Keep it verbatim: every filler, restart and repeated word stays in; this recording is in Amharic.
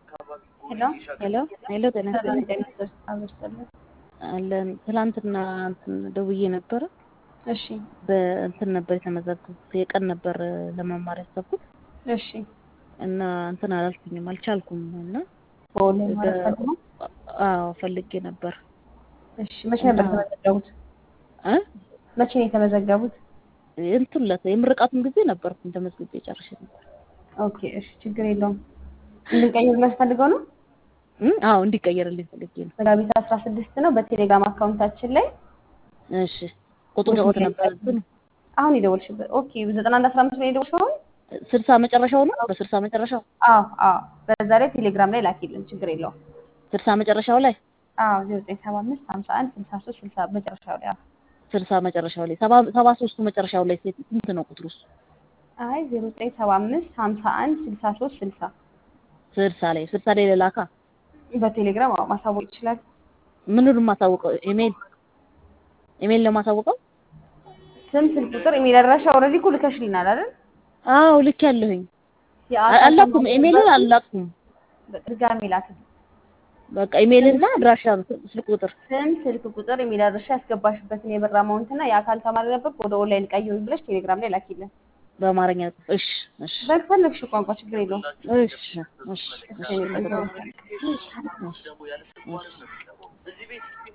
ሄሎ ሄሎ ሄሎ ጤና ሰላም ይስጥልኝ። ጤና ይስጥልኝ። አብስተልኝ አለን ትላንትና እንትን ደውዬ ነበረ። እሺ በእንትን ነበር የተመዘገብኩት የቀን ነበር ለመማር ያሰብኩት እሺ እና እንትን አላልኩኝም አልቻልኩም እና በኦንላይን በ ማለት ፈልገው አዎ ፈልጌ ነበር። እሺ መቼ እና ነበር የተመዘገቡት? እ መቼ ነው የተመዘገቡት? እንትን ለት የምርቃቱን ጊዜ ነበርኩኝ ተመዝግቤ ጨርሼ ነበር። ኦኬ እሺ ችግር የለውም። እንድንቀይርልህ ፈልገው ነው? እ አዎ እንዲቀየርልኝ ፈልጌ ነው። መጋቢት አስራ ስድስት ነው በቴሌግራም አካውንታችን ላይ እሺ ቁጥሩ ቁጥር ነበር እንትን አሁን የደወልሽበት ኦኬ ዘጠና አንድ አስራ አምስት ነው የደወልሽው? ስልሳ መጨረሻው ነው በስልሳ መጨረሻው አዎ አዎ በዛ ላይ ቴሌግራም ላይ ላኪልን ችግር የለውም። ስልሳ መጨረሻው ላይ አዎ ዜሮ ዘጠኝ ሰባ አምስት ሀምሳ አንድ ስልሳ ሶስት ስልሳ መጨረሻው ላይ አዎ ስልሳ መጨረሻው ላይ ሰባ ሰባ ሶስት መጨረሻው ላይ ስንት ነው ቁጥሩስ? አይ ዜሮ ዘጠኝ ሰባ አምስት ሀምሳ አንድ ስልሳ ሶስት ስልሳ ስልሳ ላይ ስልሳ ላይ ለላካ በቴሌግራም አዎ ማሳወቅ ይችላል። ምኑን ማሳወቀው? ኢሜል ኢሜል ነው ማሳወቀው? ስም ስልክ ቁጥር ኢሜል አድራሻ ኦልሬዲ እኮ ልከሽልናል አይደል? አዎ ልክ ያለሁኝ አላኩም ኢሜልን አላኩም። ድጋሜ ላክል በቃ ኢሜልና አድራሻ ስልክ ቁጥር ስም ስልክ ቁጥር ኢሜል አድራሻ ያስገባሽበትን የብር አማውንት እና የአካል ተማሪ ነበር ወደ ኦንላይን ቀይሩ ብለሽ ቴሌግራም ላይ ላኪልን። በአማርኛ እሺ እሺ በፈለግሽ ቋንቋ ችግር የለውም። እሺ እሺ እሺ